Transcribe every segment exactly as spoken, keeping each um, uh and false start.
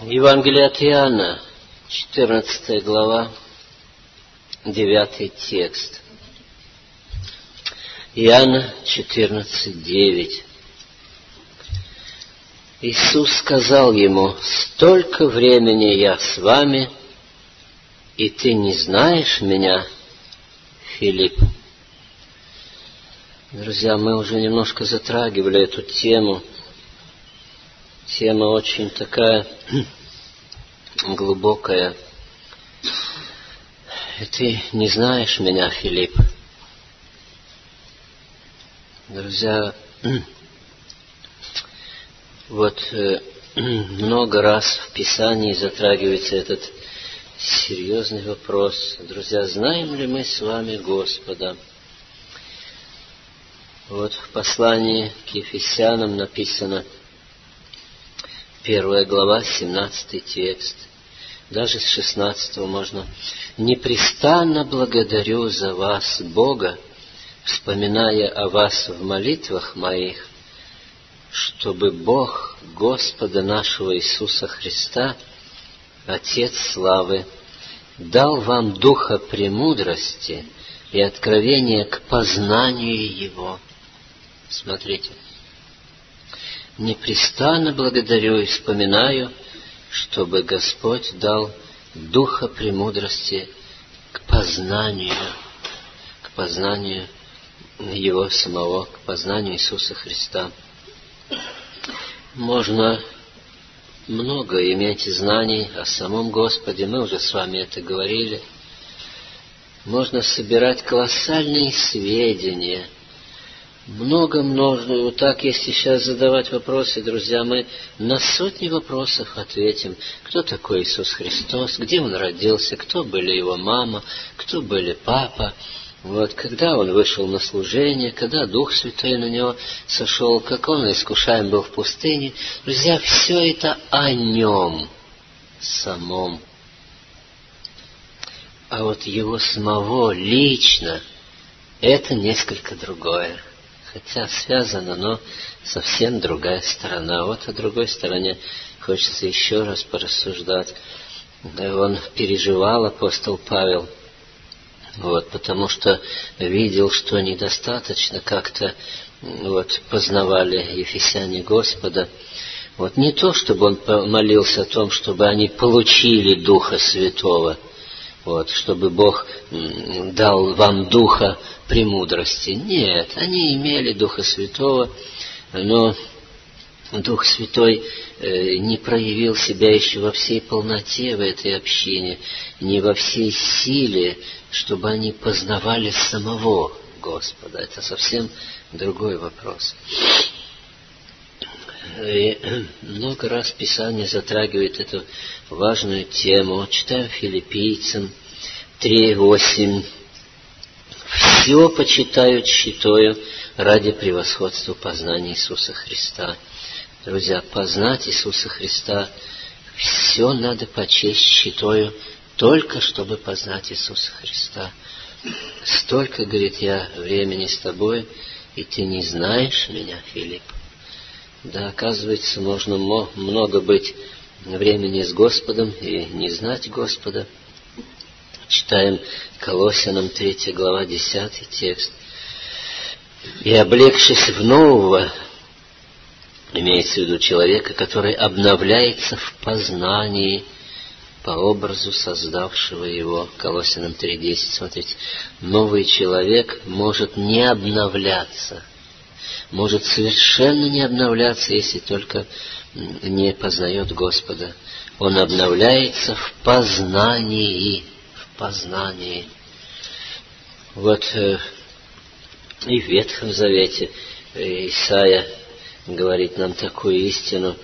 Евангелие от Иоанна, четырнадцатая глава, девятый текст. Иоанна четырнадцать, девять. Иисус сказал ему: «Столько времени я с вами, и ты не знаешь меня, Филипп». Друзья, мы уже немножко затрагивали эту тему. Тема очень такая глубокая. И ты не знаешь меня, Филипп. Друзья, вот э, много раз в Писании затрагивается этот серьезный вопрос. Друзья, знаем ли мы с вами Господа? Вот в послании к Ефесянам написано, первая глава, семнадцатый текст. Даже с шестнадцатого можно. «Непрестанно благодарю за вас, Бога, вспоминая о вас в молитвах моих, чтобы Бог Господа нашего Иисуса Христа, Отец славы, дал вам духа премудрости и откровения к познанию Его». Смотрите. «Непрестанно благодарю и вспоминаю, чтобы Господь дал духа премудрости к познанию, к познанию Его самого, к познанию Иисуса Христа». Можно много иметь знаний о самом Господе, мы уже с вами это говорили. Можно собирать колоссальные сведения, много-много. Вот так, если сейчас задавать вопросы, друзья, мы на сотни вопросов ответим. Кто такой Иисус Христос? Где Он родился? Кто были Его мама? Кто были папа? Вот, когда Он вышел на служение? Когда Дух Святой на Него сошел? Как Он искушаем был в пустыне? Друзья, все это о Нем самом. А вот Его самого лично это несколько другое. Хотя связано, но совсем другая сторона. Вот о другой стороне хочется еще раз порассуждать. Он переживал, апостол Павел, вот, потому что видел, что недостаточно как-то вот, познавали ефесяне Господа. Вот, не то, чтобы он молился о том, чтобы они получили Духа Святого, вот, чтобы Бог дал вам Духа премудрости. Нет, они имели Духа Святого, но Дух Святой э, не проявил себя еще во всей полноте в этой общине, не во всей силе, чтобы они познавали самого Господа. Это совсем другой вопрос. И много раз Писание затрагивает эту важную тему. Читаем Филиппийцам три восемь. «Все почитаю тщетою ради превосходства познания Иисуса Христа». Друзья, познать Иисуса Христа, все надо почесть тщетою, только чтобы познать Иисуса Христа. «Столько, — говорит, — я времени с тобой, и ты не знаешь меня, Филипп». Да, оказывается, можно много быть времени с Господом и не знать Господа. Читаем Колоссянам третья глава, десятый текст. «И облегшись в нового», имеется в виду человека, который обновляется в познании по образу создавшего его. Колоссянам три десять, смотрите. Новый человек может не обновляться, может совершенно не обновляться, если только не познает Господа. Он обновляется в познании, в познании. Вот э, и в Ветхом Завете Исаия говорит нам такую истину.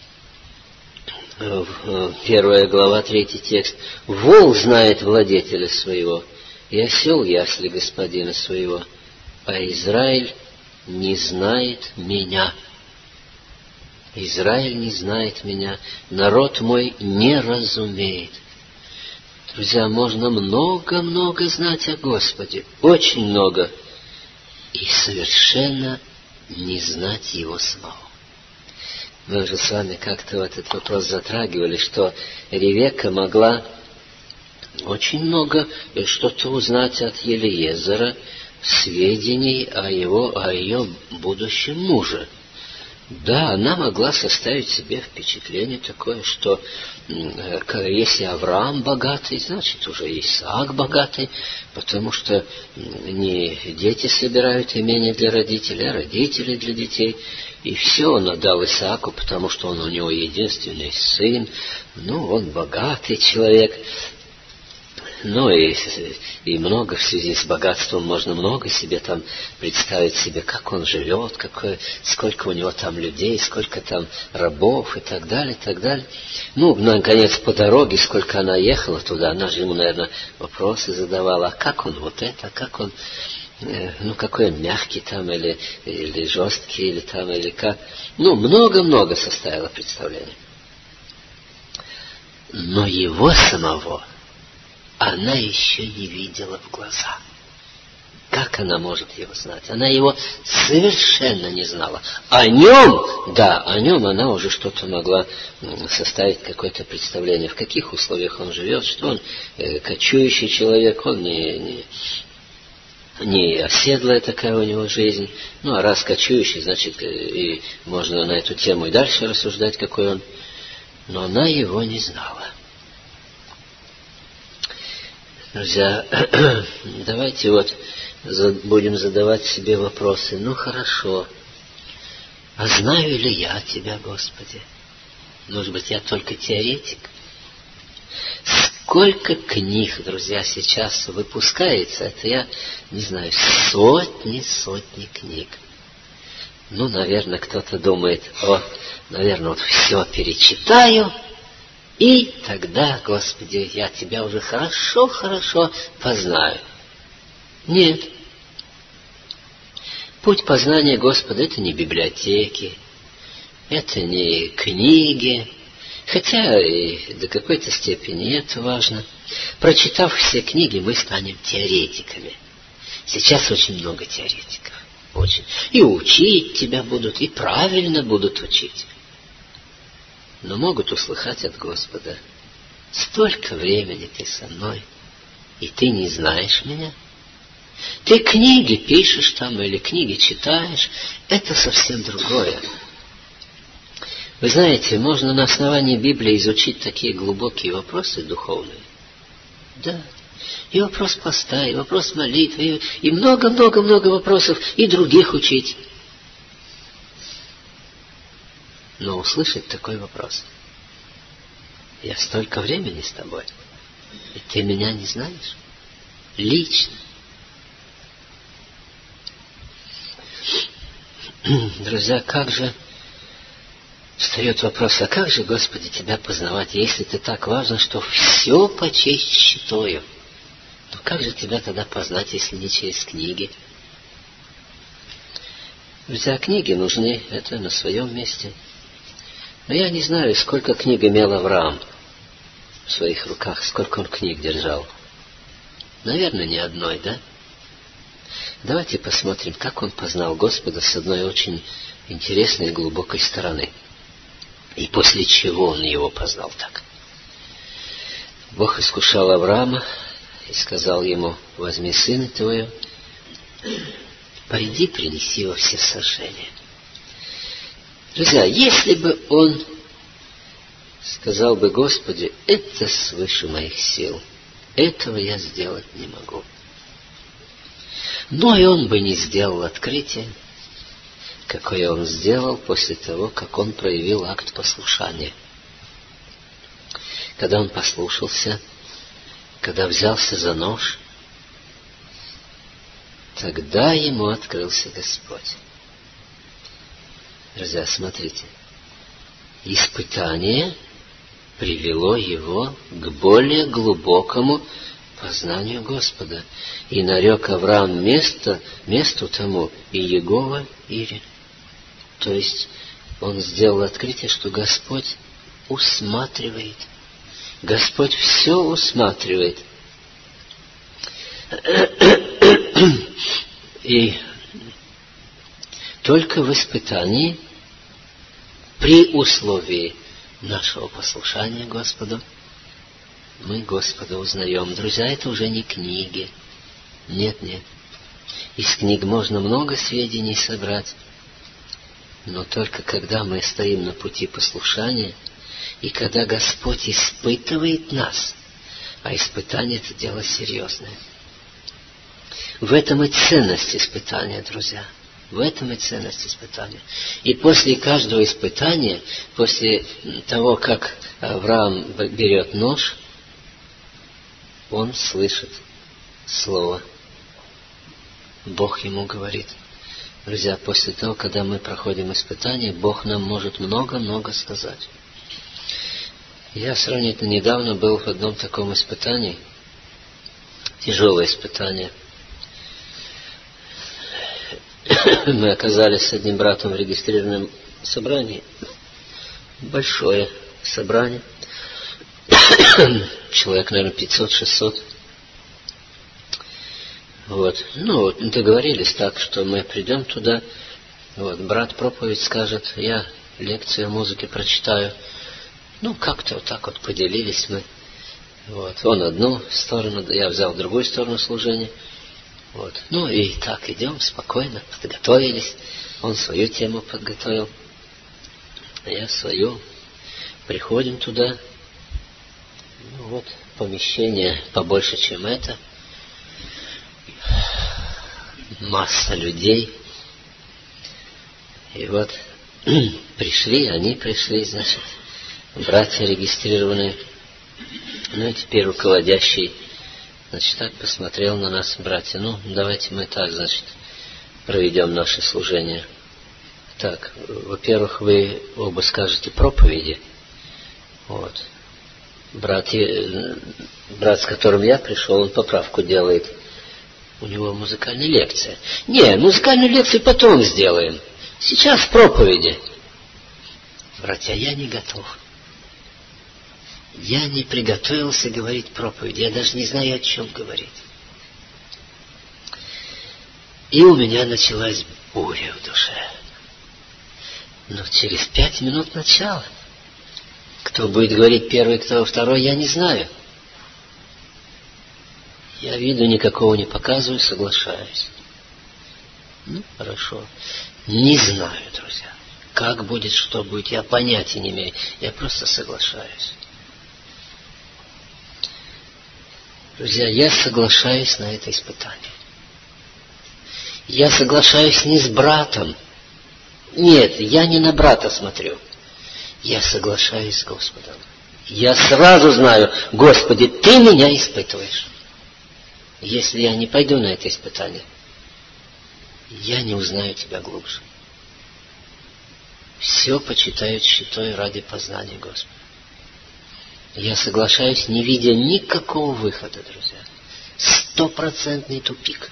Первая глава, третий текст. «Вол знает владетеля своего, и осел ясли господина своего, а Израиль не знает меня». Израиль не знает меня, народ мой не разумеет. Друзья, можно много-много знать о Господе, очень много, и совершенно не знать Его самого. Мы уже с вами как-то вот этот вопрос затрагивали, что Ревекка могла очень много что-то узнать от Елиезера, сведений о его, о ее будущем муже. Да, она могла составить себе впечатление такое, что если Авраам богатый, значит уже Исаак богатый, потому что не дети собирают имение для родителей, а родители для детей. И все он отдал Исааку, потому что он у него единственный сын, ну, он богатый человек. Ну и, и много в связи с богатством, можно много себе там представить себе, как он живет, какое, сколько у него там людей, сколько там рабов и так далее, и так далее. Ну, наконец, по дороге, сколько она ехала туда, она же ему, наверное, вопросы задавала, а как он вот это, как он, э, ну, какой он мягкий там, или, или жесткий, или там, или как. Ну, много-много составило представление. Но его самого она еще не видела в глаза. Как она может его знать? Она его совершенно не знала. О нем, да, о нем она уже что-то могла составить, какое-то представление, в каких условиях он живет, что он э, кочующий человек, он не, не, не оседлая такая у него жизнь. Ну, а раз кочующий, значит, и можно на эту тему и дальше рассуждать, какой он. Но она его не знала. Друзья, давайте вот будем задавать себе вопросы. Ну, хорошо, а знаю ли я Тебя, Господи? Может быть, я только теоретик? Сколько книг, друзья, сейчас выпускается? Это я, не знаю, сотни, сотни книг. Ну, наверное, кто-то думает, о, наверное, вот все перечитаю, и тогда, Господи, я Тебя уже хорошо-хорошо познаю. Нет. Путь познания Господа — это не библиотеки, это не книги, хотя и до какой-то степени это важно. Прочитав все книги, мы станем теоретиками. Сейчас очень много теоретиков. Очень. И учить тебя будут, и правильно будут учить. Но могут услыхать от Господа: столько времени ты со мной, и ты не знаешь меня. Ты книги пишешь там или книги читаешь, это совсем другое. Вы знаете, можно на основании Библии изучить такие глубокие вопросы духовные. Да. И вопрос поста, и вопрос молитвы, и много-много-много вопросов, и других учить. Но услышать такой вопрос: я столько времени с тобой, и ты меня не знаешь лично. Друзья, как же встает вопрос: а как же, Господи, Тебя познавать, если Ты так важно, что все почесть считаю? Ну как же Тебя тогда познать, если не через книги? Друзья, книги нужны, это на своем месте. Но я не знаю, сколько книг имел Авраам в своих руках, сколько он книг держал. Наверное, ни одной, да? Давайте посмотрим, как он познал Господа с одной очень интересной и глубокой стороны. И после чего он его познал так. Бог искушал Авраама и сказал ему: возьми сына твоего, пойди принеси его всесожжение. Друзья, если бы он сказал бы: Господи, это свыше моих сил, этого я сделать не могу. Но и он бы не сделал открытие, какое он сделал после того, как он проявил акт послушания. Когда он послушался, когда взялся за нож, тогда ему открылся Господь. Друзья, смотрите. Испытание привело его к более глубокому познанию Господа. И нарек Авраам место, месту тому Иегова Ире. То есть он сделал открытие, что Господь усматривает. Господь все усматривает. И только в испытании при условии нашего послушания Господу, мы Господа узнаем. Друзья, это уже не книги. Нет, нет. Из книг можно много сведений собрать, но только когда мы стоим на пути послушания, и когда Господь испытывает нас, а испытание — это дело серьезное. В этом и ценность испытания, друзья. В этом и ценность испытания. И после каждого испытания, после того, как Авраам берет нож, он слышит слово. Бог ему говорит. Друзья, после того, когда мы проходим испытания, Бог нам может много-много сказать. Я сравнительно недавно был в одном таком испытании. Тяжелое испытание. Мы оказались с одним братом в регистрированном собрании. Большое собрание. Человек, наверное, пятьсот-шестьсот. Вот. Ну, договорились так, что мы придем туда. Вот. Брат проповедь скажет, я лекцию о музыке прочитаю. Ну, как-то вот так вот поделились мы. Вот. Он одну сторону, я взял другую сторону служения. Вот. Ну и так идем спокойно, подготовились. Он свою тему подготовил, а я свою. Приходим туда. Ну вот, помещение побольше, чем это. Масса людей. И вот пришли, они пришли, значит, братья регистрированные. Ну и теперь руководящий, значит, так посмотрел на нас, братья. Ну, давайте мы так, значит, проведем наше служение. Так, во-первых, вы оба скажете проповеди. Вот. Брат, брат, с которым я пришел, он поправку делает. У него музыкальная лекция. Не, музыкальную лекцию потом сделаем. Сейчас проповеди. Братья, я не готов. Я не приготовился говорить проповедь. Я даже не знаю, о чем говорить. И у меня началась буря в душе. Но через пять минут начала. Кто будет говорить первый, кто второй, я не знаю. Я виду никакого не показываю, соглашаюсь. Ну, хорошо. Не знаю, друзья. Как будет, что будет, я понятия не имею. Я просто соглашаюсь. Друзья, я соглашаюсь на это испытание. Я соглашаюсь не с братом. Нет, я не на брата смотрю. Я соглашаюсь с Господом. Я сразу знаю, Господи, Ты меня испытываешь. Если я не пойду на это испытание, я не узнаю Тебя глубже. Все почитаю тщетой ради познания Господа. Я соглашаюсь, не видя никакого выхода, друзья. Стопроцентный тупик.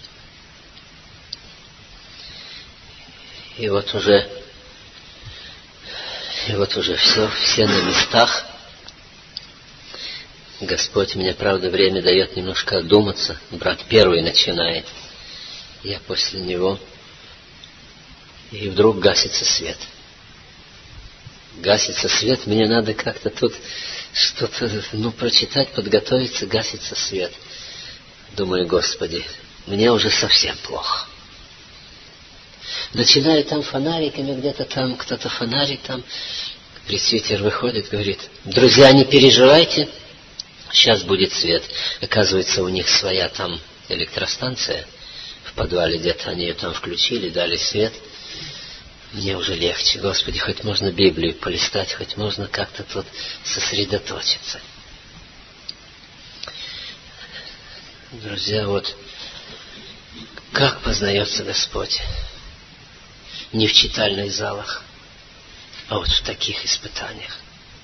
И вот уже, и вот уже все, все на местах. Господь мне, правда, время дает немножко одуматься. Брат первый начинает. Я после него. И вдруг гасится свет. Гасится свет. Мне надо как-то тут что-то, ну, прочитать, подготовиться. Гасится свет. Думаю, Господи, мне уже совсем плохо. Начинаю там фонариками, где-то там, кто-то фонарик там. Пресвитер выходит, говорит, друзья, не переживайте. Сейчас будет свет. Оказывается, у них своя там электростанция в подвале, где-то они ее там включили, дали свет. Мне уже легче. Господи, хоть можно Библию полистать, хоть можно как-то тут сосредоточиться. Друзья, вот как познается Господь? Не в читальных залах, а вот в таких испытаниях.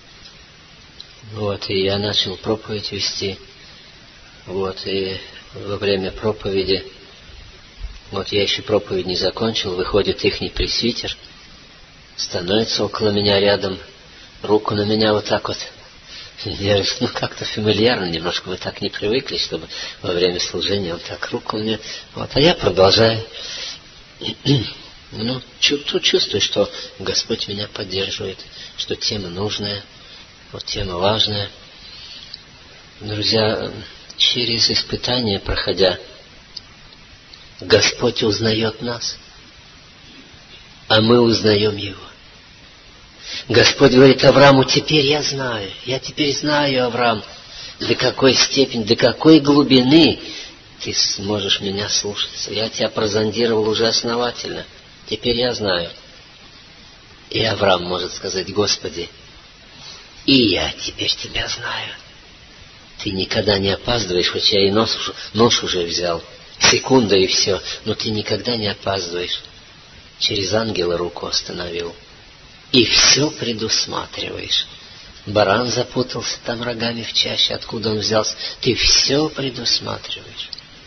Вот, и я начал проповедь вести. Вот, и во время проповеди, вот я еще проповедь не закончил, выходит ихний пресвитер, становится около меня рядом, руку на меня вот так вот. Я говорю, ну как-то фамильярно немножко, мы так не привыкли, чтобы во время служения он так руку мне. Вот, а я продолжаю. Ну, тут чувствую, что Господь меня поддерживает, что тема нужная, вот тема важная. Друзья, через испытания проходя, Господь узнает нас, а мы узнаем Его. Господь говорит Аврааму: теперь я знаю, я теперь знаю, Авраам, до какой степени, до какой глубины ты сможешь меня слушаться. Я тебя прозондировал уже основательно. Теперь я знаю. И Авраам может сказать: Господи, и я теперь тебя знаю. Ты никогда не опаздываешь, хоть я и нож, нож уже взял. Секунда и все. Но ты никогда не опаздываешь. Через ангела руку остановил. И все предусматриваешь. Баран запутался там рогами в чаще. Откуда он взялся? Ты все предусматриваешь.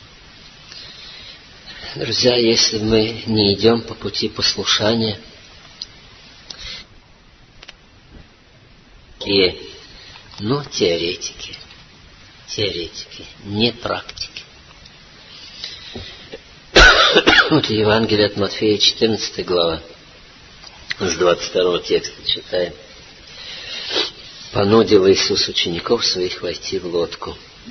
Друзья, если мы не идем по пути послушания, и, ну, теоретики, теоретики, не практики. Вот Евангелие от Матфея, четырнадцатая глава, с двадцать второго текста читаем. Понудил Иисус учеников своих войти в лодку.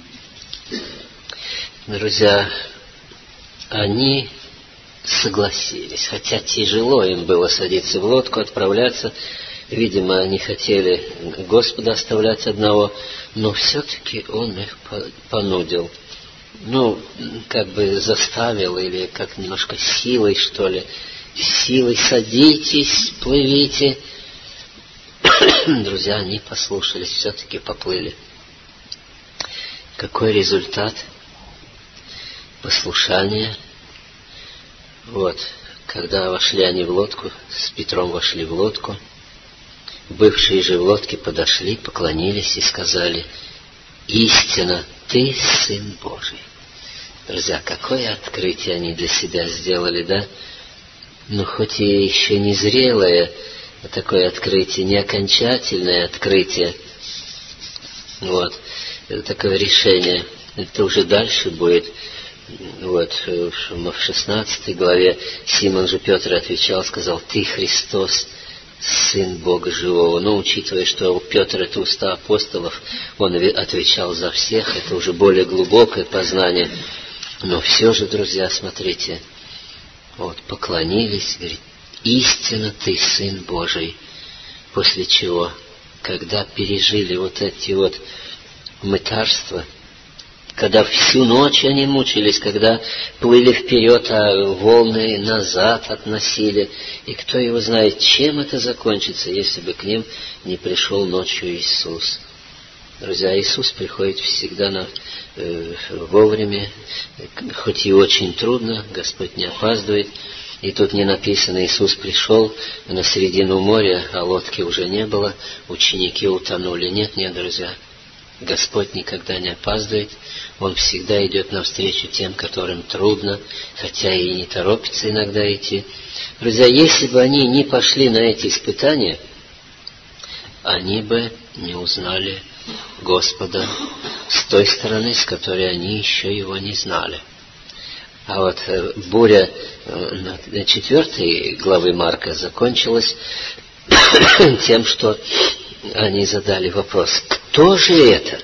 Друзья, они согласились, хотя тяжело им было садиться в лодку, отправляться. Видимо, они хотели Господа оставлять одного, но все-таки Он их понудил. Ну, как бы заставил, или как немножко силой, что ли. Силой: садитесь, плывите. Друзья, они послушались, все-таки поплыли. Какой результат? Послушание. Вот, когда вошли они в лодку, с Петром вошли в лодку, бывшие же в лодке подошли, поклонились и сказали: истинно, ты Сын Божий. Друзья, какое открытие они для себя сделали, да? Ну, хоть и еще не зрелое такое открытие, не окончательное открытие. Вот, это такое решение. Это уже дальше будет. Вот, в шестнадцатой главе Симон же Петр отвечал, сказал: ты Христос, Сын Бога Живого. Но учитывая, что Петр — это уста апостолов, он отвечал за всех, это уже более глубокое познание. Но все же, друзья, смотрите, вот, поклонились, говорит: истинно ты Сын Божий. После чего, когда пережили вот эти вот мытарства, когда всю ночь они мучились, когда плыли вперед, а волны назад относили. И кто его знает, чем это закончится, если бы к ним не пришел ночью Иисус. Друзья, Иисус приходит всегда на, э, вовремя, хоть и очень трудно, Господь не опаздывает. И тут не написано: Иисус пришел на середину моря, а лодки уже не было, ученики утонули. Нет, нет, друзья. Господь никогда не опаздывает. Он всегда идет навстречу тем, которым трудно, хотя и не торопится иногда идти. Друзья, если бы они не пошли на эти испытания, они бы не узнали Господа с той стороны, с которой они еще Его не знали. А вот буря на четвертой главы Марка закончилась тем, что они задали вопрос: кто же это,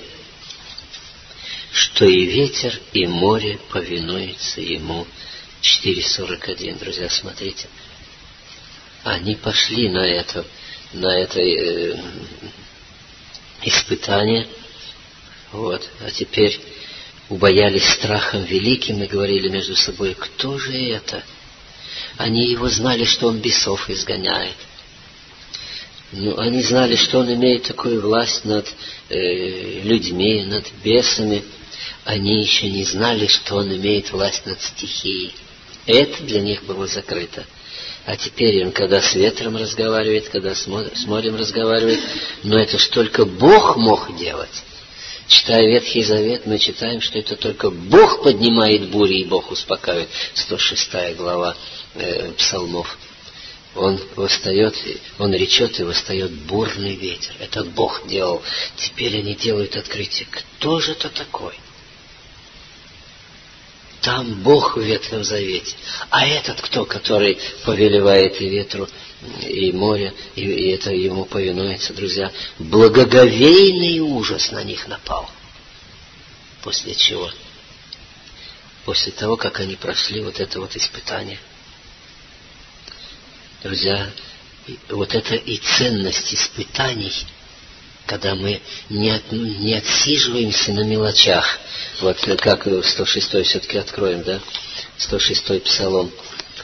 что и ветер, и море повинуются ему? четыре сорок один. Друзья, смотрите. Они пошли на это, на это э, испытание. Вот. А теперь убоялись страхом великим и говорили между собой: кто же это? Они его знали, что он бесов изгоняет. Ну, они знали, что он имеет такую власть над э, людьми, над бесами. Они еще не знали, что он имеет власть над стихией. Это для них было закрыто. А теперь он, когда с ветром разговаривает, когда с морем разговаривает, но это ж только Бог мог делать. Читая Ветхий Завет, мы читаем, что это только Бог поднимает бури, и Бог успокаивает. сто шестая глава э, Псалмов. Он восстает, он речет, и восстает бурный ветер. Это Бог делал. Теперь они делают открытие. Кто же это такой? Там Бог в Ветхом Завете. А этот кто, который повелевает и ветру, и море, и, и это ему повинуется, друзья? Благоговейный ужас на них напал. После чего? После того, как они прошли вот это вот испытание. Друзья, вот это и ценность испытаний, когда мы не, от, не отсиживаемся на мелочах. Вот как сто шестой все-таки откроем, да? сто шестой Псалом.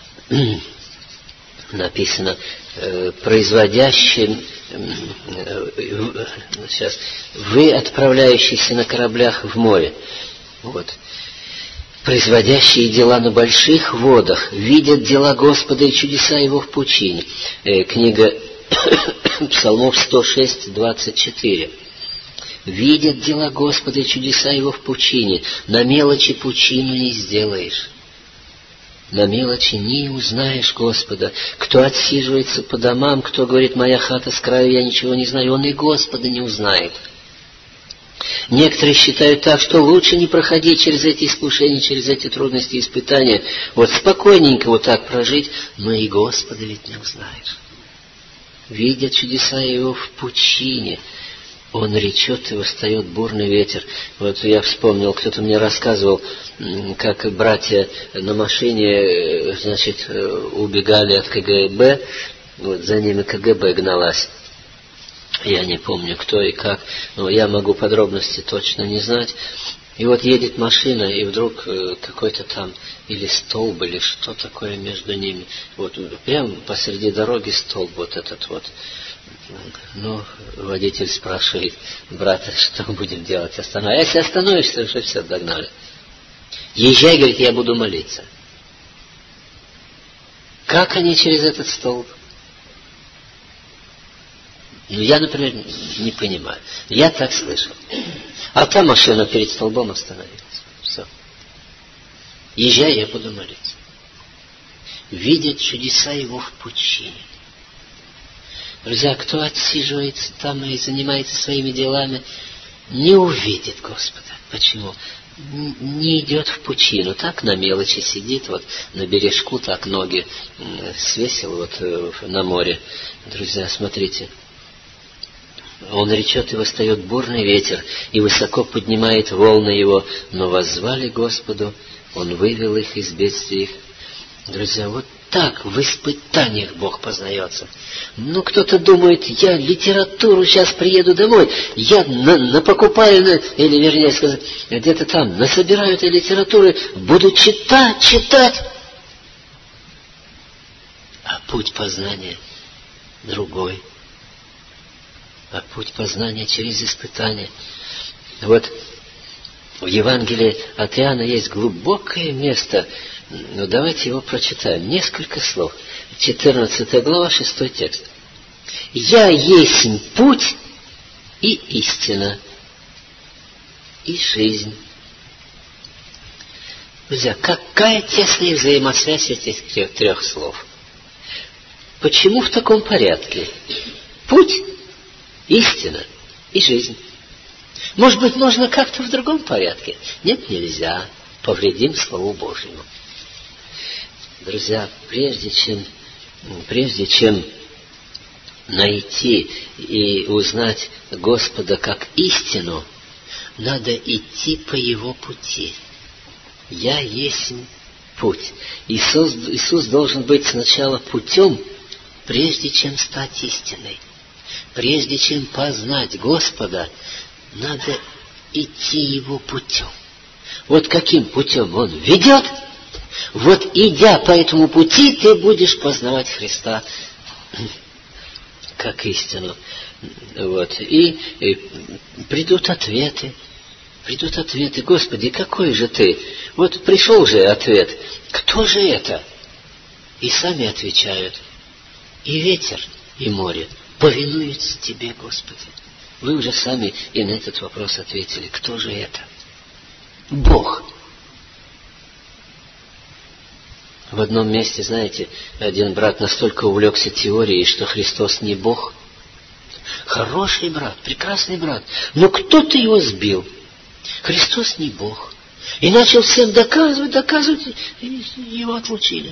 Написано, э, производящим, э, э, сейчас, вы, отправляющиеся на кораблях в море, вот, производящие дела на больших водах, видят дела Господа и чудеса Его в пучине. Э, книга Псалмов сто шесть, двадцать четыре. Видят дела Господа и чудеса Его в пучине. На мелочи пучину не сделаешь. На мелочи не узнаешь Господа. Кто отсиживается по домам, кто говорит, моя хата с краю, я ничего не знаю, он и Господа не узнает. Некоторые считают так, что лучше не проходить через эти искушения, через эти трудности и испытания. Вот спокойненько вот так прожить, но и Господа ведь не узнаешь. Видят чудеса Его в пучине. Он речет, и восстает бурный ветер. Вот я вспомнил, кто-то мне рассказывал, как братья на машине, значит, убегали от КГБ, вот за ними КГБ гналась. Я не помню, кто и как, но я могу подробности точно не знать. И вот едет машина, и вдруг какой-то там или столб, или что такое между ними. Вот прямо посреди дороги столб вот этот вот. Ну, водитель спрашивает брата, что будем делать, остановись. А если остановишься, уже все, догнали. Езжай, говорит, я буду молиться. Как они через этот столб? Ну, я, например, не понимаю. Я так слышал. А та машина перед столбом остановилась. Все. Езжай, я буду молиться. Видят чудеса Его в пучине. Друзья, кто отсиживается там и занимается своими делами, не увидит Господа. Почему? Не идет в пучину. Так на мелочи сидит, вот на бережку, так ноги свесил вот на море. Друзья, смотрите. Он речет, и восстает бурный ветер, и высоко поднимает волны его, но воззвали Господу, Он вывел их из бедствий их. Друзья, вот так в испытаниях Бог познается. Ну, кто-то думает, я литературу сейчас приеду домой, я на, напокупаю, на, или вернее сказать, где-то там насобираю этой литературы, буду читать, читать. А путь познания другой. А путь познания через испытания. Вот в Евангелии от Иоанна есть глубокое место. Но давайте его прочитаем. Несколько слов. четырнадцатая глава, шестой текст. «Я есть путь и истина, и жизнь». Друзья, какая тесная взаимосвязь этих трех, трех слов? Почему в таком порядке? Путь, истина и жизнь. Может быть, можно как-то в другом порядке? Нет, нельзя. Повредим Слову Божьему. Друзья, прежде чем, прежде чем найти и узнать Господа как истину, надо идти по Его пути. Я есть путь. Иисус, Иисус должен быть сначала путем, прежде чем стать истиной. Прежде чем познать Господа, надо идти Его путем. Вот каким путем Он ведет, вот идя по этому пути, ты будешь познавать Христа как истину. Вот. И, и придут ответы. Придут ответы. Господи, какой же ты? Вот пришел же ответ. Кто же это? И сами отвечают. И ветер, и море повинуются Тебе, Господи. Вы уже сами и на этот вопрос ответили. Кто же это? Бог. В одном месте, знаете, один брат настолько увлекся теорией, что Христос не Бог. Хороший брат, прекрасный брат. Но кто-то его сбил. Христос не Бог. И начал всем доказывать, доказывать, и его отлучили.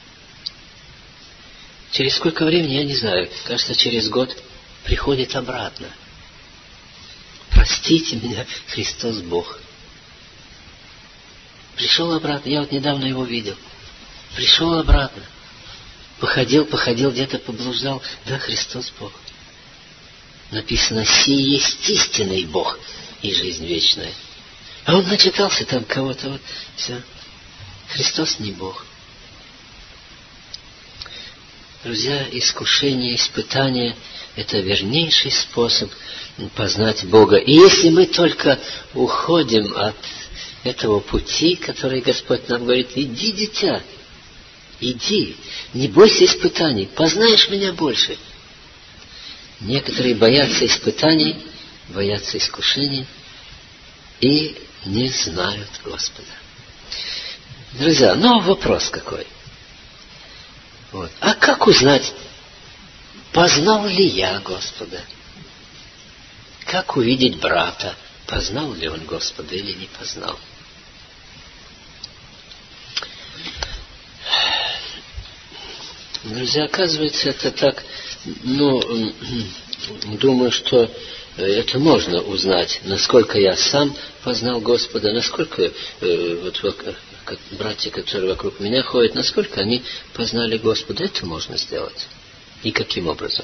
Через сколько времени, я не знаю, кажется, через год приходит обратно. Простите меня, Христос Бог. Пришел обратно, я вот недавно его видел. Пришел обратно. Походил, походил, где-то поблуждал. Да, Христос Бог. Написано, сей есть истинный Бог и жизнь вечная. А он начитался там кого-то, вот, все. Христос не Бог. Друзья, искушение, испытание — это вернейший способ познать Бога. И если мы только уходим от этого пути, который Господь нам говорит, иди, дитя, иди, не бойся испытаний, познаешь меня больше. Некоторые боятся испытаний, боятся искушений и не знают Господа. Друзья, но вопрос какой? Вот. А как узнать, познал ли я Господа? Как увидеть брата, познал ли он Господа или не познал? Друзья, оказывается, это так, ну, думаю, что это можно узнать, насколько я сам познал Господа, насколько э, вот, вот, как братья, которые вокруг меня ходят, насколько они познали Господа. Это можно сделать. И каким образом?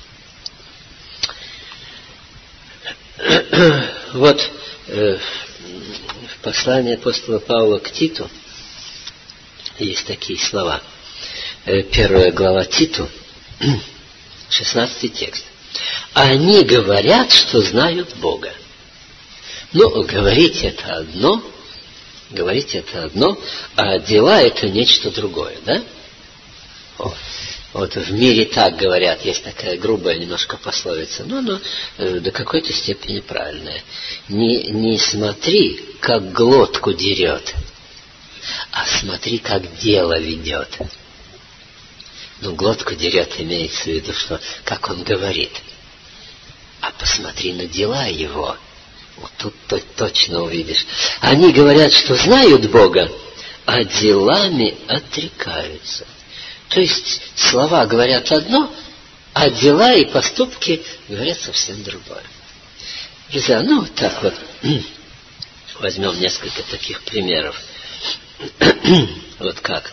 Вот э, в послании апостола Павла к Титу есть такие слова. Э, первая глава Титу, шестнадцатый текст. Они говорят, что знают Бога. Ну, говорить это одно, говорить это одно, а дела это нечто другое, да? О, вот в мире так говорят, есть такая грубая немножко пословица, но она э, до какой-то степени правильная. Не, не смотри, как глотку дерет, а смотри, как дело ведет. Ну, глотку дерет, имеется в виду, что как он говорит. А посмотри на дела его. Вот тут -то точно увидишь. Они говорят, что знают Бога, а делами отрекаются. То есть слова говорят одно, а дела и поступки говорят совсем другое. Друзья, ну вот так вот. Возьмем несколько таких примеров. Вот как.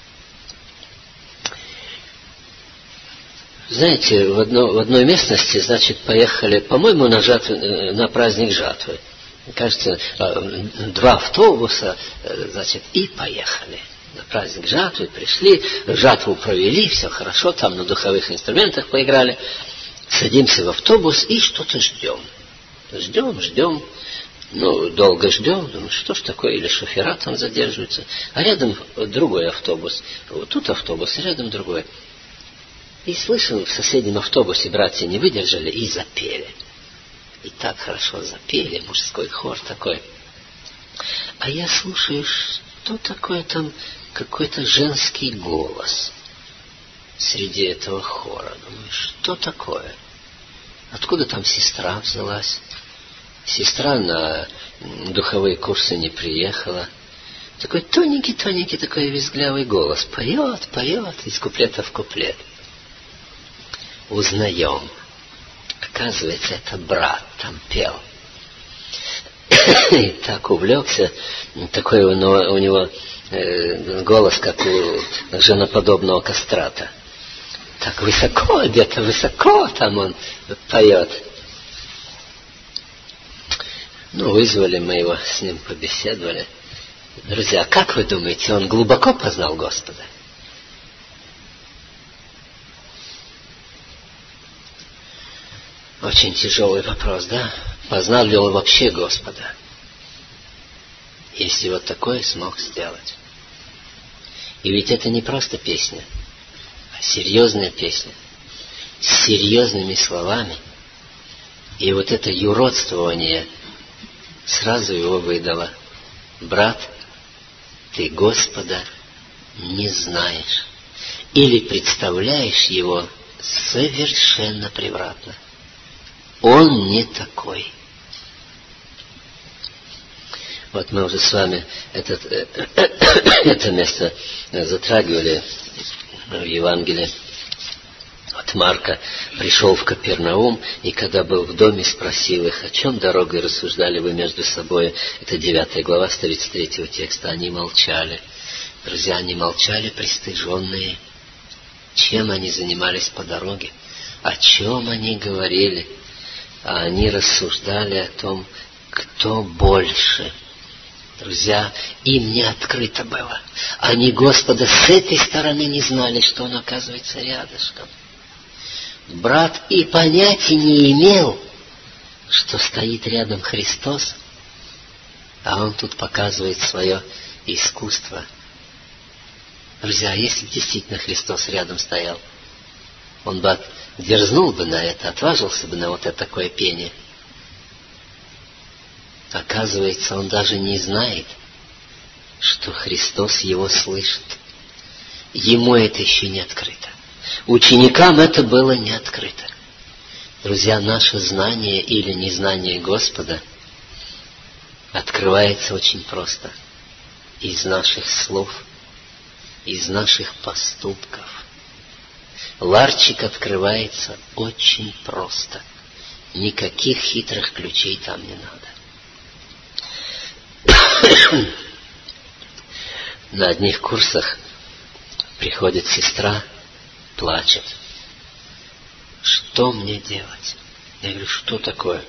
Знаете, в, одно, в одной местности, значит, поехали, по-моему, на, жатвы, на праздник жатвы. Кажется, два автобуса, значит, и поехали. На праздник жатвы пришли, жатву провели, все хорошо, там на духовых инструментах поиграли. Садимся в автобус и что-то ждем. Ждем, ждем. Ну, долго ждем, думаю, что ж такое, или шофера там задерживаются. А рядом другой автобус. Вот тут автобус, а рядом другой. И слышим, в соседнем автобусе братья не выдержали и запели. И так хорошо запели, мужской хор такой. А я слушаю, что такое там, какой-то женский голос среди этого хора. Думаю, что такое? Откуда там сестра взялась? Сестра на духовые курсы не приехала. Такой тоненький-тоненький такой визглявый голос. Поет, поет, из куплета в куплет. Узнаем. Оказывается, это брат там пел. И так увлекся. Такой у него, у него э, голос, как у женоподобного кастрата. Так высоко, где-то высоко там он поет. Ну, вызвали мы его, с ним побеседовали. Друзья, как вы думаете, он глубоко познал Господа? Очень тяжелый вопрос, да? Познал ли он вообще Господа? Если вот такое смог сделать. И ведь это не просто песня, а серьезная песня. С серьезными словами. И вот это юродствование сразу его выдало. Брат, ты Господа не знаешь. Или представляешь его совершенно превратно. Он не такой. Вот мы уже с вами этот, это место затрагивали в Евангелии от Марка. Пришел в Капернаум, и когда был в доме, спросил их, о чем дорогой рассуждали вы между собой. Это девятая глава с тридцать третьего текста. Они молчали. Друзья, они молчали, пристыженные. Чем они занимались по дороге? О чем они говорили? А они рассуждали о том, кто больше. Друзья, им не открыто было. Они Господа с этой стороны не знали, что Он оказывается рядышком. Брат и понятия не имел, что стоит рядом Христос, а он тут показывает свое искусство. Друзья, если бы действительно Христос рядом стоял, он бы дерзнул бы на это, отважился бы на вот это такое пение. Оказывается, он даже не знает, что Христос его слышит. Ему это еще не открыто. Ученикам это было не открыто. Друзья, наше знание или незнание Господа открывается очень просто. Из наших слов, из наших поступков. Ларчик открывается очень просто. Никаких хитрых ключей там не надо. На одних курсах приходит сестра, плачет. Что мне делать? Я говорю, что такое?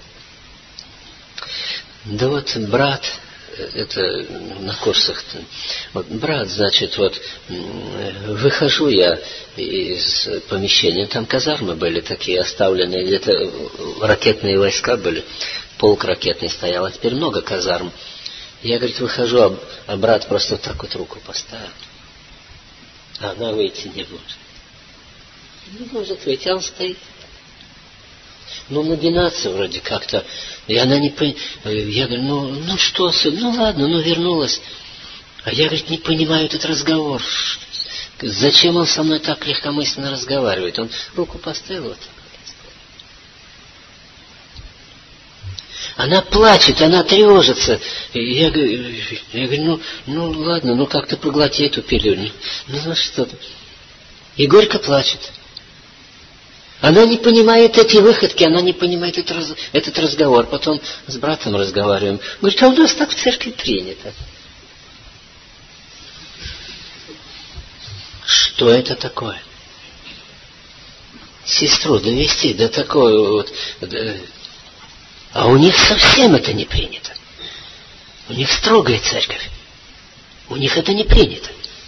Да вот брат, это на курсах-то, вот брат, значит, вот выхожу я из помещения, там казармы были такие оставленные, где-то ракетные войска были, полк ракетный стоял, а теперь много казарм. Я, говорит, выхожу, а, а брат просто вот так вот руку поставил. А она выйти не может. Не может выйти, а он стоит. Ну, нагинаться вроде как-то. И она не понимает. Я говорю, ну, ну что, сын, ну ладно, ну вернулась. А я, говорит, не понимаю этот разговор. Зачем он со мной так легкомысленно разговаривает? Он руку поставил вот так. Она плачет, она тревожится. Я, я говорю, ну, ну ладно, ну как-то проглоти эту пилюлю. Ну, ну что ты. И горько плачет. Она не понимает эти выходки, она не понимает этот, раз, этот разговор. Потом с братом разговариваем. Говорит, а у нас так в церкви принято. Что это такое? Сестру довести до такой вот... А у них совсем это не принято. У них строгая церковь. У них это не принято.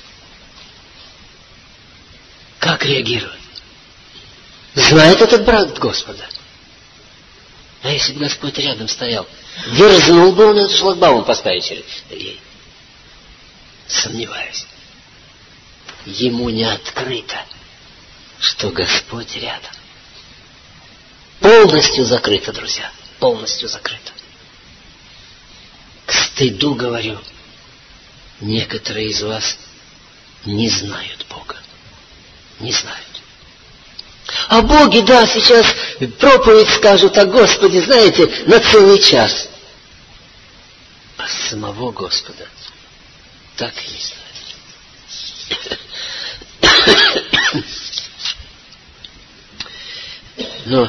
Как реагировать? Знает этот брат Господа. А если бы Господь рядом стоял, дерзнул бы он этот шлагбаум поставить ей? Сомневаюсь. Ему не открыто, что Господь рядом. Полностью закрыто, друзья. Полностью закрыто. К стыду говорю, некоторые из вас не знают Бога. Не знают. А боги, да, сейчас проповедь скажут о Господе, знаете, на целый час. А самого Господа так и не знают. Но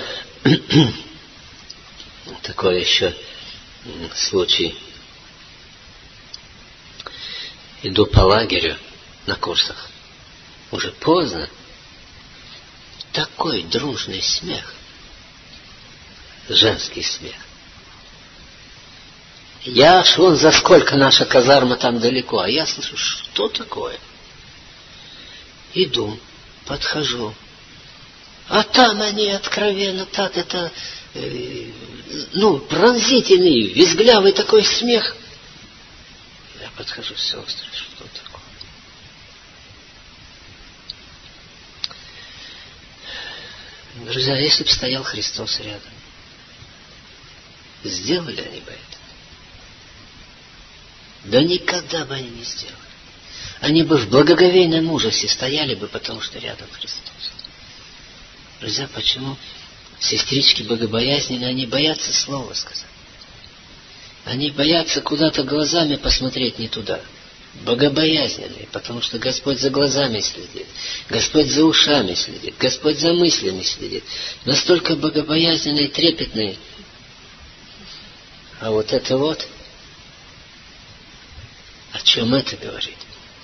такой еще случай. Иду по лагерю на курсах. Уже поздно. Такой дружный смех. Женский смех. Я аж вон за сколько наша казарма там далеко, а я слышу, что такое? Иду, подхожу. А там они откровенно так это... Э, ну, пронзительный, визглявый такой смех. Я подхожу, сестры, что такое? Друзья, если бы стоял Христос рядом, сделали они бы это? Да никогда бы они не сделали. Они бы в благоговейном ужасе стояли бы, потому что рядом Христос. Друзья, почему сестрички богобоязненные, они боятся слова сказать? Они боятся куда-то глазами посмотреть не туда. Богобоязненные, потому что Господь за глазами следит, Господь за ушами следит, Господь за мыслями следит. Настолько богобоязненные, трепетные. А вот это вот, о чем это говорит?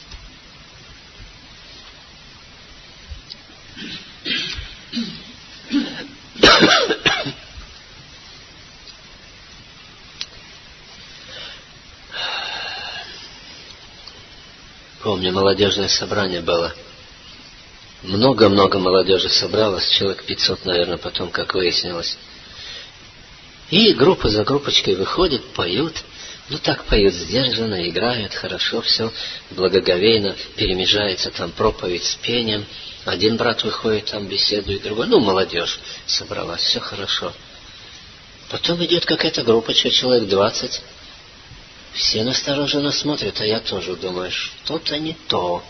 Помню, молодежное собрание было. Много-много молодежи собралось, человек пятьсот, наверное, потом, как выяснилось. И группа за группочкой выходит, поют. Ну, так поют сдержанно, играют, хорошо, все благоговейно, перемежается там проповедь с пением. Один брат выходит, там беседует, другой. Ну, молодежь собралась, все хорошо. Потом идет какая-то группочка, человек двадцать. Все настороженно смотрят, а я тоже думаю, что-то не то.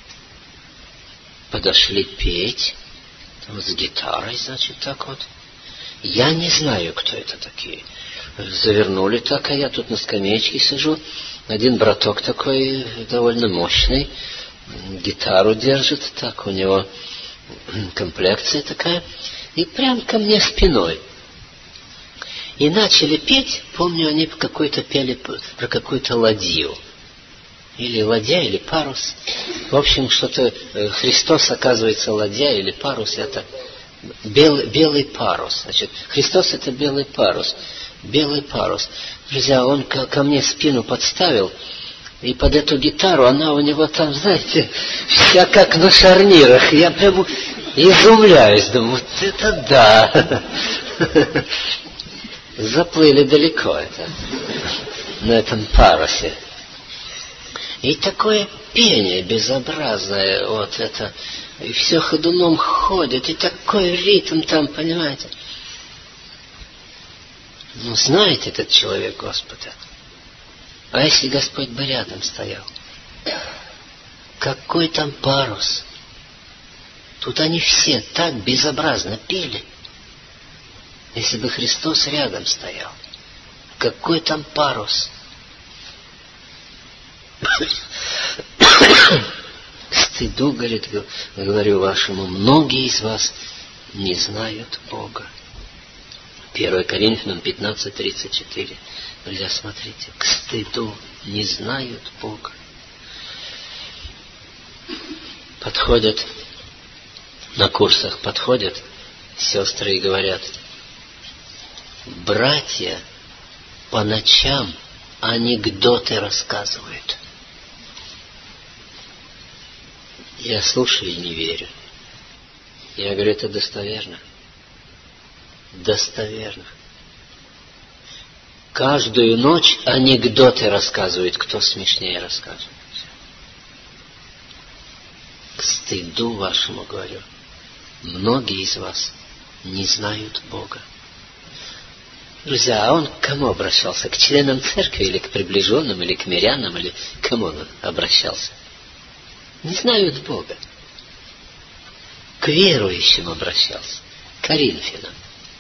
Подошли петь, вот с гитарой, значит, так вот. Я не знаю, кто это такие. Завернули так, а я тут на скамеечке сижу. Один браток такой, довольно мощный, гитару держит, так, у него комплекция такая, и прям ко мне спиной. И начали петь, помню, они какой-то пели про какую-то ладью. Или ладья, или парус. В общем, что-то Христос, оказывается, ладья или парус, это белый, белый парус. Значит, Христос это белый парус. Белый парус. Друзья, он ко, ко мне спину подставил, и под эту гитару она у него там, знаете, вся как на шарнирах. Я прямо изумляюсь, думаю, вот это да! Заплыли далеко это, на этом парусе. И такое пение безобразное, вот это, и все ходуном ходит, и такой ритм там, понимаете. Ну, знает этот человек Господа. А если Господь бы рядом стоял? Какой там парус? Тут они все так безобразно пели. Если бы Христос рядом стоял, какой там парус? Стыду, говорит, говорю вашему, многие из вас не знают Бога. первое Коринфянам пятнадцать тридцать четыре. Друзья, смотрите, к стыду не знают Бога. Подходят, на курсах подходят сестры и говорят: братья по ночам анекдоты рассказывают. Я слушаю и не верю. Я говорю, это достоверно. Достоверно. Каждую ночь анекдоты рассказывают, кто смешнее рассказывает. К стыду вашему говорю, многие из вас не знают Бога. Друзья, а он к кому обращался? К членам церкви или к приближенным, или к мирянам, или к кому он обращался? Не знают Бога. К верующим обращался, к Коринфянам.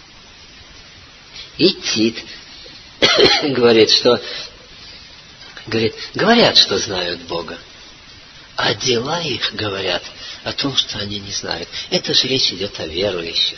И Тит говорит, что говорит, говорят, что знают Бога, а дела их говорят о том, что они не знают. Это же речь идет о верующих.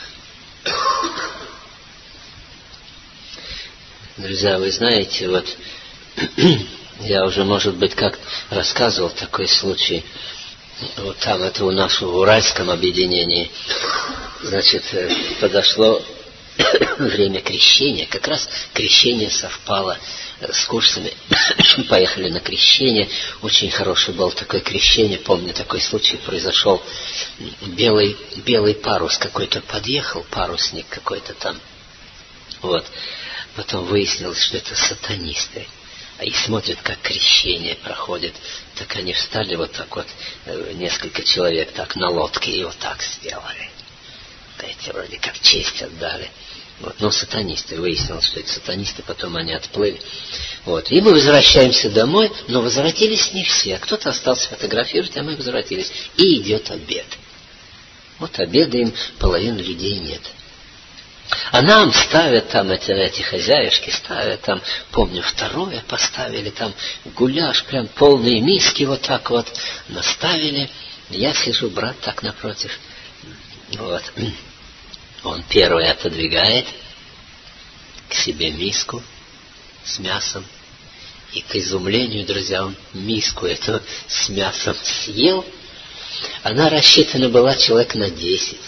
Друзья, вы знаете, вот я уже, может быть, как рассказывал такой случай. Вот там, это у нас в Уральском объединении, значит, подошло время крещения. Как раз крещение совпало с курсами. Поехали на крещение. Очень хороший был такое крещение. Помню, такой случай произошел. Белый, белый парус какой-то подъехал, парусник какой-то там. Вот. Потом выяснилось, что это сатанисты. И смотрят, как крещение проходит. Так они встали вот так вот, несколько человек так на лодке, и вот так сделали. Эти вроде как честь отдали. Вот. Но сатанисты, выяснилось, что это сатанисты, потом они отплыли. Вот. И мы возвращаемся домой, но возвратились не все. Кто-то остался фотографировать, а мы возвратились. И идет обед. Вот обедаем, половины людей нет. А нам ставят там, эти, эти хозяюшки ставят там, помню, второе поставили, там гуляш, прям полные миски вот так вот наставили. Я сижу, брат так напротив. Вот. Он первый отодвигает к себе миску с мясом. И к изумлению, друзья, он миску эту с мясом съел. Она рассчитана была человек на десять.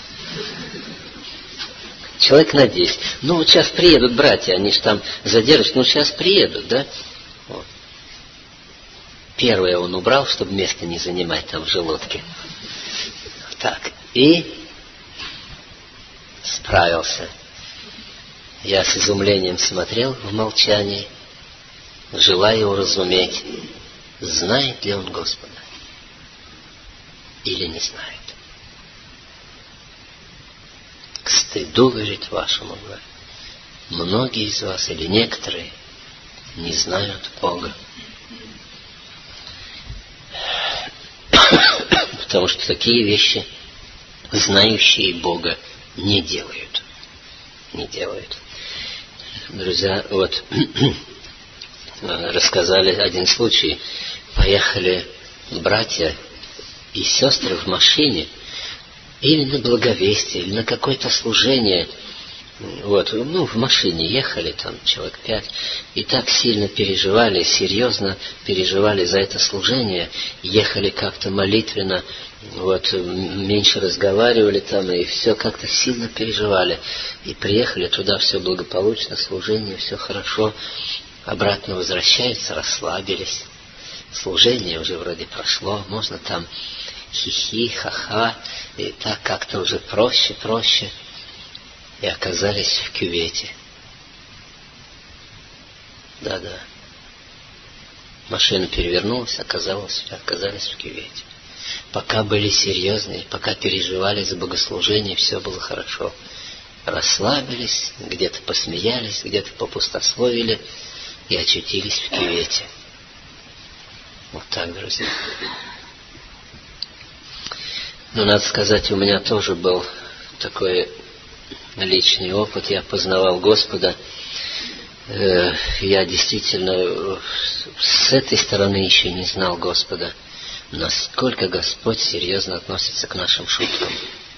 Человек на десять. Ну, вот сейчас приедут братья, они же там задержатся. Ну, сейчас приедут, да? Вот. Первое он убрал, чтобы место не занимать там в желудке. Так, и справился. Я с изумлением смотрел в молчании, желая уразуметь, знает ли он Господа или не знает. К стыду, говорит, вашему, говорит, многие из вас или некоторые не знают Бога. Потому что такие вещи знающие Бога не делают. Не делают. Друзья, вот рассказали один случай. Поехали братья и сестры в машине или на благовестие, или на какое-то служение. Вот, ну, в машине ехали, там, человек пять, и так сильно переживали, серьезно переживали за это служение, ехали как-то молитвенно, вот, меньше разговаривали там, и все как-то сильно переживали. И приехали туда, все благополучно, служение, все хорошо, обратно возвращаются, расслабились. Служение уже вроде прошло, можно там хихи, ха-ха, и так как-то уже проще, проще. И оказались в кювете. Да-да. Машина перевернулась, оказалось, оказались в кювете. Пока были серьезные, пока переживали за богослужение, все было хорошо. Расслабились, где-то посмеялись, где-то попустословили и очутились в кювете. Вот так, друзья. Но надо сказать, у меня тоже был такой личный опыт. Я познавал Господа. Я действительно с этой стороны еще не знал Господа. Насколько Господь серьезно относится к нашим шуткам.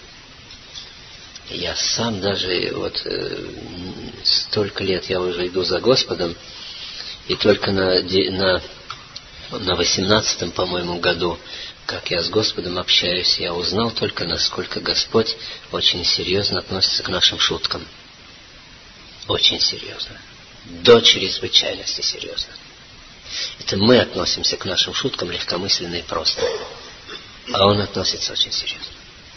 Я сам даже вот столько лет я уже иду за Господом, и только на, на, на восемнадцатом, по-моему, году, как я с Господом общаюсь, я узнал только, насколько Господь очень серьезно относится к нашим шуткам. Очень серьезно. До чрезвычайности серьезно. Это мы относимся к нашим шуткам легкомысленно и просто. А Он относится очень серьезно.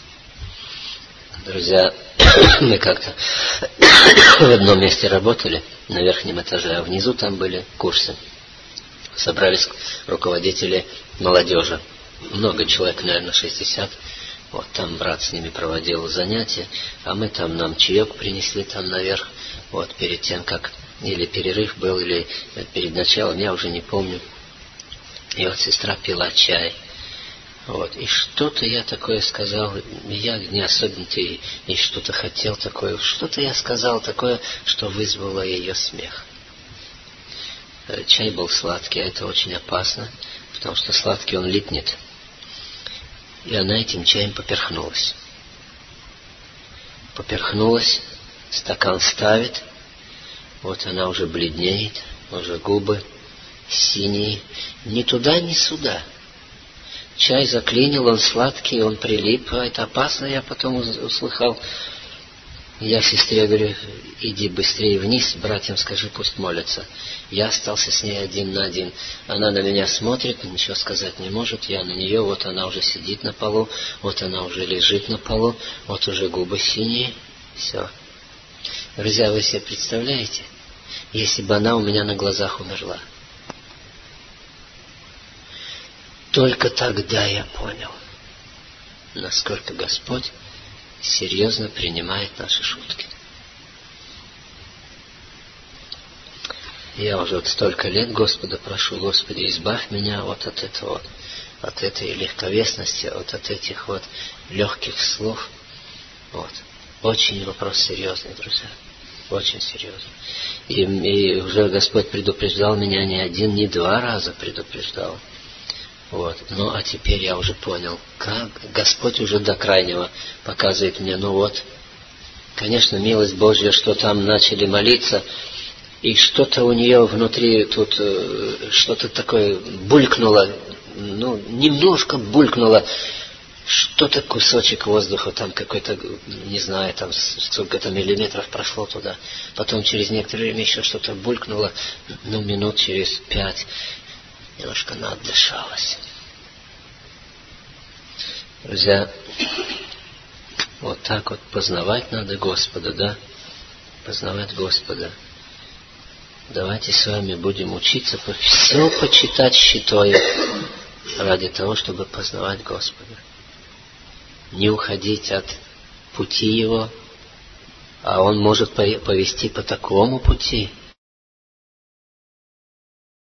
Друзья, мы как-то в одном месте работали, на верхнем этаже, а внизу там были курсы. Собрались руководители молодежи. Много человек, наверное, шестьдесят. Вот там брат с ними проводил занятия, а мы там, нам чаек принесли там наверх, вот перед тем, как, или перерыв был, или перед началом, я уже не помню. И вот сестра пила чай. Вот, и что-то я такое сказал, я не особенно-то и, и что-то хотел такое, что-то я сказал такое, что вызвало ее смех. Чай был сладкий, а это очень опасно, потому что сладкий он липнет. И она этим чаем поперхнулась. Поперхнулась, стакан ставит, вот она уже бледнеет, уже губы синие, ни туда, ни сюда. Чай заклинил, он сладкий, он прилип, а это опасно, я потом услыхал. Я сестре говорю, иди быстрее вниз, братьям скажи, пусть молятся. Я остался с ней один на один. Она на меня смотрит, ничего сказать не может, я на нее, вот она уже сидит на полу, вот она уже лежит на полу, вот уже губы синие, все. Друзья, вы себе представляете, если бы она у меня на глазах умерла? Только тогда я понял, насколько Господь серьезно принимает наши шутки. Я уже вот столько лет Господа прошу, Господи, избавь меня вот от этого вот, от этой легковесности, вот от этих вот легких слов. Вот. Очень вопрос серьезный, друзья. Очень серьезный. И, и уже Господь предупреждал меня не один, не два раза предупреждал. Вот. Ну, а теперь я уже понял, как Господь уже до крайнего показывает мне, ну вот, конечно, милость Божья, что там начали молиться, и что-то у нее внутри тут, что-то такое булькнуло, ну, немножко булькнуло, что-то кусочек воздуха, там какой-то, не знаю, там сколько-то миллиметров прошло туда. Потом через некоторое время еще что-то булькнуло, ну, минут через пять. Немножко надышалась. Друзья, вот так вот познавать надо Господа, да? Познавать Господа. Давайте с вами будем учиться все почитать щитою ради того, чтобы познавать Господа. Не уходить от пути Его, а Он может повести по такому пути,